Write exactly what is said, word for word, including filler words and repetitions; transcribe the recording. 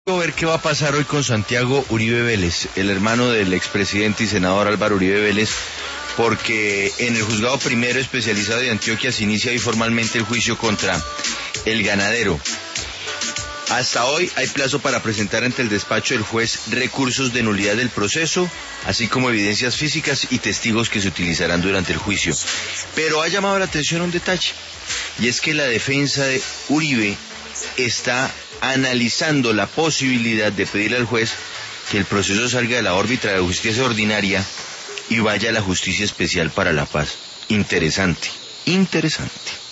A ver qué va a pasar hoy con Santiago Uribe Vélez, el hermano del expresidente y senador Álvaro Uribe Vélez, porque en el juzgado primero especializado de Antioquia se inicia hoy formalmente el juicio contra el ganadero. Hasta hoy hay plazo para presentar ante el despacho del juez recursos de nulidad del proceso, así como evidencias físicas y testigos que se utilizarán durante el juicio. Pero ha llamado la atención un detalle, y es que la defensa de Uribe está analizando la posibilidad de pedirle al juez que el proceso salga de la órbita de la justicia ordinaria y vaya a la justicia especial para la paz. Interesante, interesante.